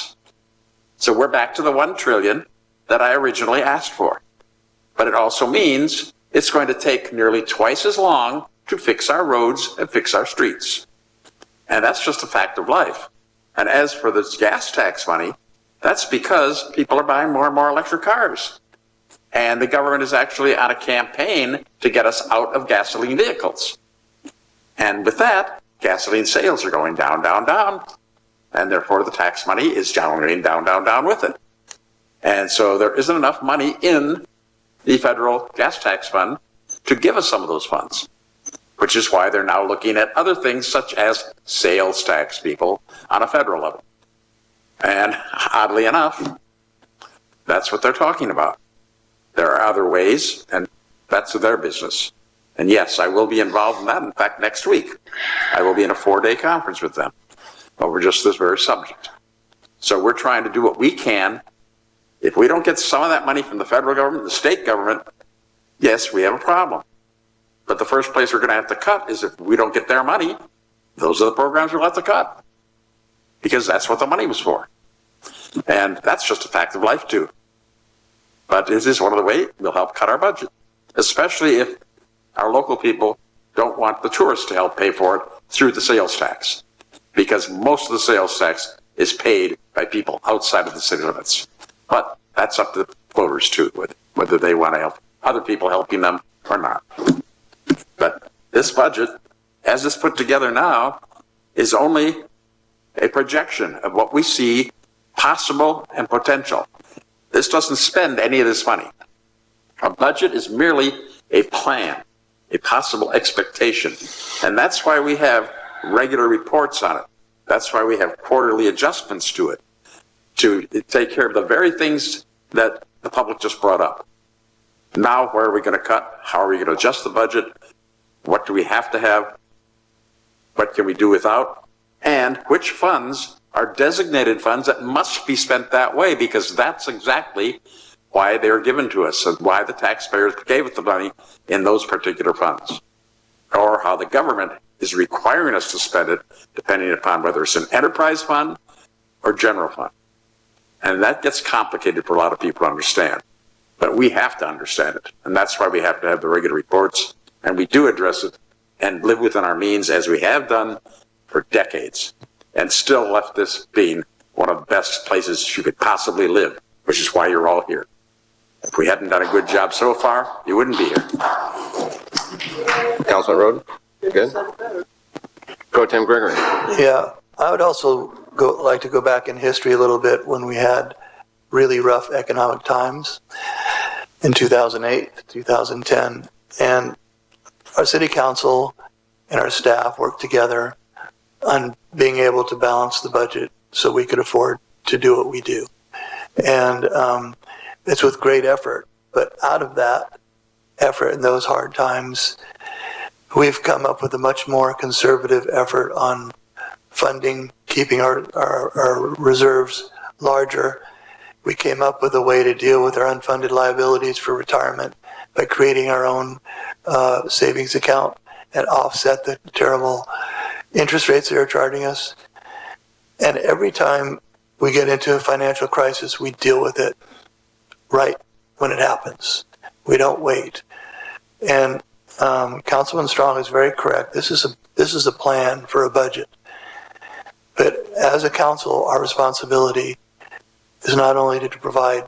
So we're back to the $1 trillion that I originally asked for. But it also means it's going to take nearly twice as long to fix our roads and fix our streets. And that's just a fact of life. And as for this gas tax money, that's because people are buying more and more electric cars. And the government is actually on a campaign to get us out of gasoline vehicles. And with that, gasoline sales are going down, down, down. And therefore the tax money is going down, down, down with it. And so there isn't enough money in the federal gas tax fund to give us some of those funds, which is why they're now looking at other things such as sales tax people on a federal level. And oddly enough, that's what they're talking about. There are other ways, and that's their business. And yes, I will be involved in that. In fact, next week, I will be in a 4-day conference with them over just this very subject. So we're trying to do what we can. If we don't get some of that money from the federal government, the state government, yes, we have a problem. But the first place we're going to have to cut is if we don't get their money, those are the programs we'll have to cut. Because that's what the money was for. And that's just a fact of life too. But it is one of the ways we'll help cut our budget. Especially if our local people don't want the tourists to help pay for it through the sales tax. Because most of the sales tax is paid by people outside of the city limits. But that's up to the voters too, whether they want to help other people helping them or not. But this budget, as it's put together now, is only a projection of what we see possible and potential. This doesn't spend any of this money. A budget is merely a plan, a possible expectation. And that's why we have regular reports on it. That's why we have quarterly adjustments to it, to take care of the very things that the public just brought up. Now, where are we going to cut? How are we going to adjust the budget? What do we have to have? What can we do without? And which funds are designated funds that must be spent that way, because that's exactly why they were given to us and why the taxpayers gave us the money in those particular funds, or how the government is requiring us to spend it depending upon whether it's an enterprise fund or general fund. And that gets complicated for a lot of people to understand, but we have to understand it. And that's why we have to have the regular reports, and we do address it and live within our means as we have done for decades, and still left this being one of the best places you could possibly live, which is why you're all here. If we hadn't done a good job so far, you wouldn't be here. Councilman Roden? Good? Pro Tem Gregory? Yeah, I would also like to go back in history a little bit when we had really rough economic times in 2008, 2010. And our city council and our staff worked together on being able to balance the budget so we could afford to do what we do. And it's with great effort. But out of that effort in those hard times, we've come up with a much more conservative effort on funding, keeping our reserves larger. We came up with a way to deal with our unfunded liabilities for retirement by creating our own savings account and offset the terrible interest rates they're charging us. And every time we get into a financial crisis, we deal with it right when it happens. We don't wait. And Councilman Strong is very correct. This is a plan for a budget. But as a council, our responsibility is not only to provide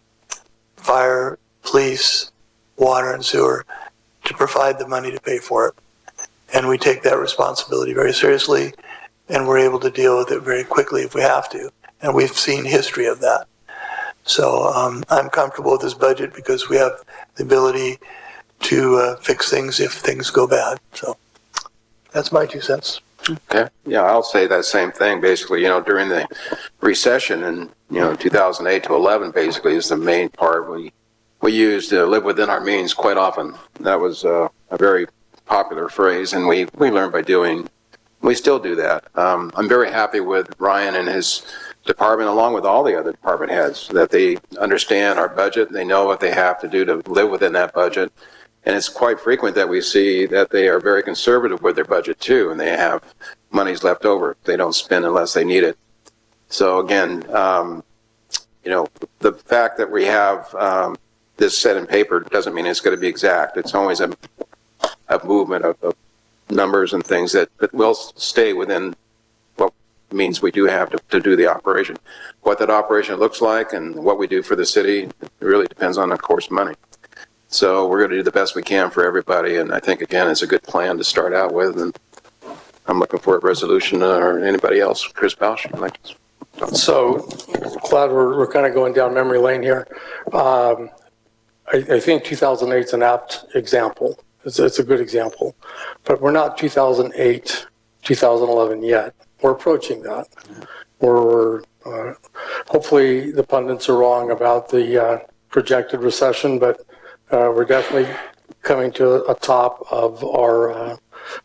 fire, police, water, and sewer, to provide the money to pay for it. And we take that responsibility very seriously, and we're able to deal with it very quickly if we have to. And we've seen history of that. So I'm comfortable with this budget because we have the ability to fix things if things go bad. So that's my 2 cents. Okay. Yeah, I'll say that same thing. Basically, during the recession in, 2008 to 11, basically, is the main part we used to live within our means quite often. That was a very popular phrase, and we learned by doing. We still do that. I'm very happy with Ryan and his department, along with all the other department heads, that they understand our budget. They know what they have to do to live within that budget. And it's quite frequent that we see that they are very conservative with their budget too, and they have monies left over. They don't spend unless they need it. So again, the fact that we have this set in paper doesn't mean it's going to be exact. It's always a movement of numbers and things that will stay within what means we do have to do the operation. What that operation looks like and what we do for the city, it really depends on, of course, money. So we're going to do the best we can for everybody, and I think, again, it's a good plan to start out with, and I'm looking for a resolution or anybody else. Chris Bausch, I'd like to... So, glad we're kind of going down memory lane here. I think 2008 is an apt example. It's a good example, but we're not 2008, 2011 yet. We're approaching that. We're hopefully the pundits are wrong about the projected recession, but we're definitely coming to a top of our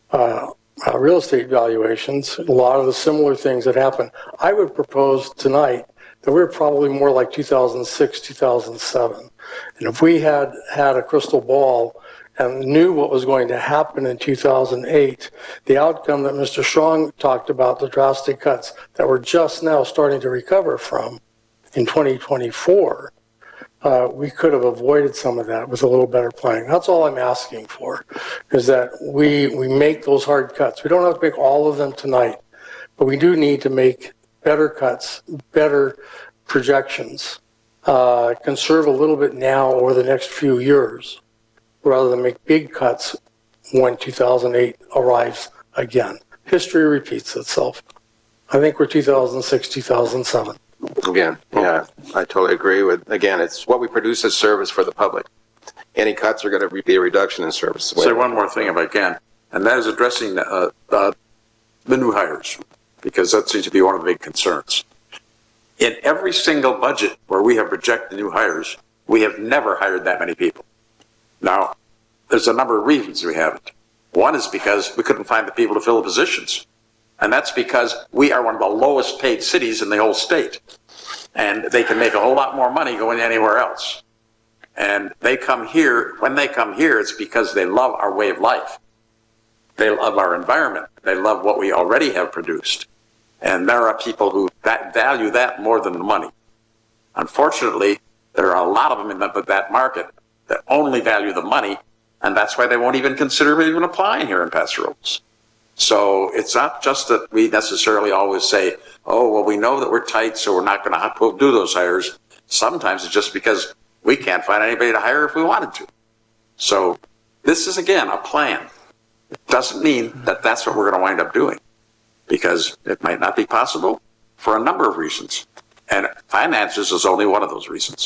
real estate valuations. A lot of the similar things that happen. I would propose tonight that we're probably more like 2006, 2007. And if we had a crystal ball and knew what was going to happen in 2008, the outcome that Mr. Strong talked about, the drastic cuts that we're just now starting to recover from in 2024, we could have avoided some of that with a little better planning. That's all I'm asking for, is that we make those hard cuts. We don't have to make all of them tonight, but we do need to make better cuts, better projections, conserve a little bit now over the next few years, rather than make big cuts when 2008 arrives again. History repeats itself. I think we're 2006, 2007. Again, yeah, I totally agree with, again, it's what we produce as service for the public. Any cuts are going to be a reduction in service. Say one more thing if I can, and that is addressing the new hires, because that seems to be one of the big concerns. In every single budget where we have projected new hires, we have never hired that many people. Now, there's a number of reasons we haven't. One is because we couldn't find the people to fill the positions. And that's because we are one of the lowest paid cities in the whole state. And they can make a whole lot more money going anywhere else. And they come here, when they come here, it's because they love our way of life. They love our environment. They love what we already have produced. And there are people who value that more than the money. Unfortunately, there are a lot of them in that market that only value the money, and that's why they won't even consider even applying here in Paso Robles. So it's not just that we necessarily always say, oh, well, we know that we're tight, so we're not going to do those hires. Sometimes it's just because we can't find anybody to hire if we wanted to. So this is, again, a plan. It doesn't mean that that's what we're going to wind up doing, because it might not be possible for a number of reasons. And finances is only one of those reasons.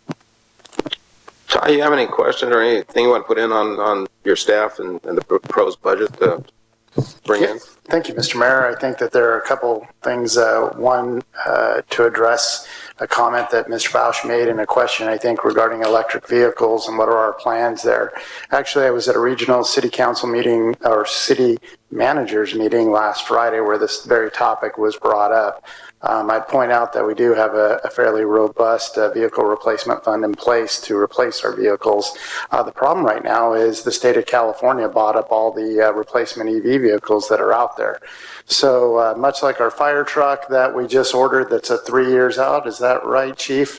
Ty, you have any questions or anything you want to put in on your staff and the proposed budget to bring in? Thank you, Mr. Mayor. I think that there are a couple things. One, to address a comment that Mr. Bausch made in a question, I think, regarding electric vehicles and what are our plans there. Actually, I was at a regional city council meeting or city managers meeting last Friday where this very topic was brought up. I'd point out that we do have a fairly robust vehicle replacement fund in place to replace our vehicles. The problem right now is the state of California bought up all the replacement EV vehicles that are out there. So much like our fire truck that we just ordered that's 3 years out, is that right, Chief?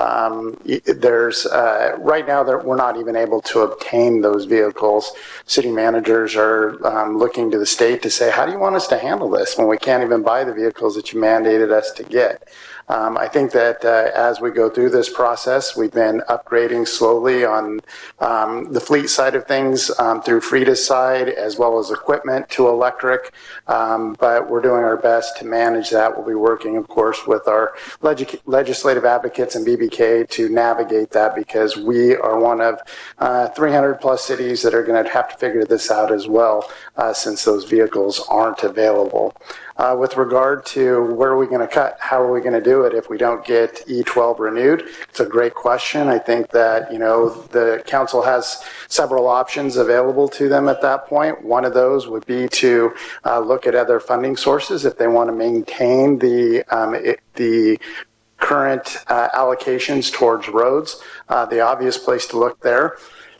There's right now that we're not even able to obtain those vehicles. City managers are looking to the state to say, how do you want us to handle this when we can't even buy the vehicles that you mandated us to get? I think that as we go through this process, we've been upgrading slowly on the fleet side of things through Frida's side, as well as equipment to electric. But we're doing our best to manage that. We'll be working, of course, with our legislative advocates and BBK to navigate that, because we are one of 300 plus cities that are going to have to figure this out as well, since those vehicles aren't available. With regard to where are we going to cut, how are we going to do it if we don't get E12 renewed? It's a great question. I think that, the council has several options available to them at that point. One of those would be to look at other funding sources if they want to maintain the current allocations towards roads. The obvious place to look there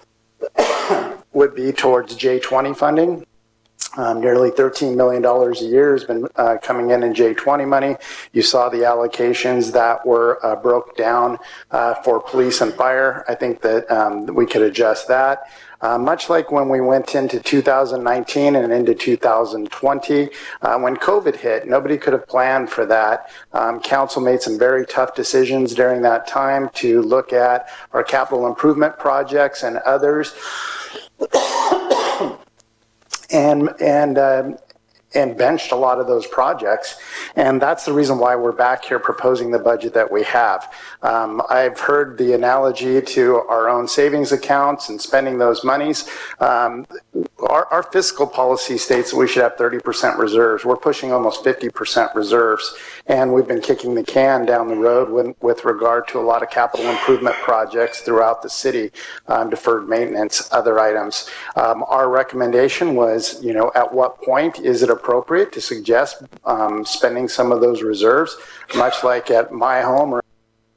would be towards J20 funding. Nearly $13 million a year has been coming in J20 money. You saw the allocations that were broke down for police and fire. I think that we could adjust that. Much like when we went into 2019 and into 2020, when COVID hit, nobody could have planned for that. Council made some very tough decisions during that time to look at our capital improvement projects and others. And benched a lot of those projects. And that's the reason why we're back here proposing the budget that we have. I've heard the analogy to our own savings accounts and spending those monies. Our fiscal policy states that we should have 30% reserves. We're pushing almost 50% reserves. And we've been kicking the can down the road with regard to a lot of capital improvement projects throughout the city, deferred maintenance, other items. Our recommendation was, at what point is it appropriate to suggest spending some of those reserves, much like at my home or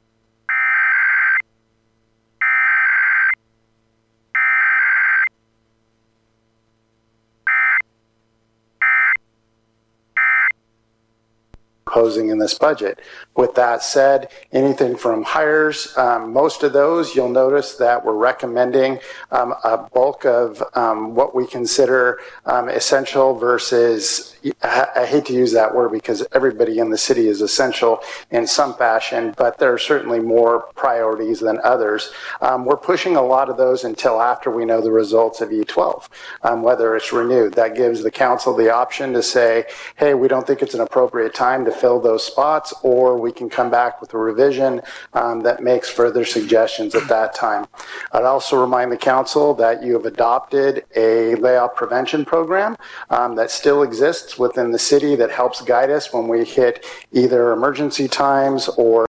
proposing in this budget. With that said, anything from hires, most of those, you'll notice that we're recommending a bulk of what we consider essential versus, I hate to use that word because everybody in the city is essential in some fashion, but there are certainly more priorities than others. We're pushing a lot of those until after we know the results of E12, whether it's renewed. That gives the council the option to say, hey, we don't think it's an appropriate time to fill those spots, or we can come back with a revision that makes further suggestions at that time. I'd also remind the council that you have adopted a layoff prevention program that still exists within the city that helps guide us when we hit either emergency times or